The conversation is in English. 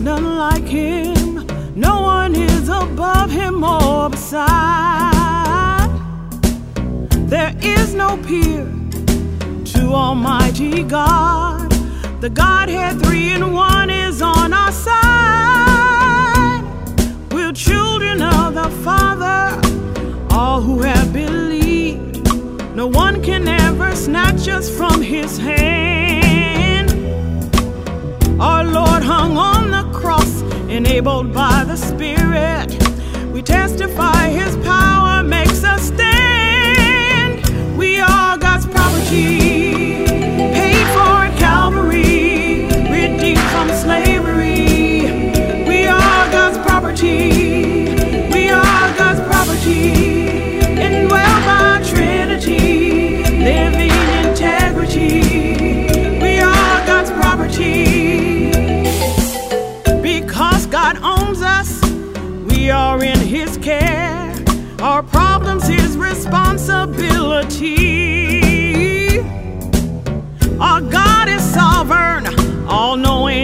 none like him. No one is above him or beside. There is no peer to Almighty God. The Godhead 3 in 1 is on our side. We're children of the Father, all who have believed. No one can ever snatch us from his hand. Our Lord hung on the cross, enabled by the Spirit. We testify his power makes us stand. We are God's property, paid for at Calvary, redeemed from slavery. We are God's property. We are God's property, indwelled by Trinity, living integrity. We are God's property. Because God owns us, we are in his care. Our problems his responsibility. Our God is sovereign, all-knowing,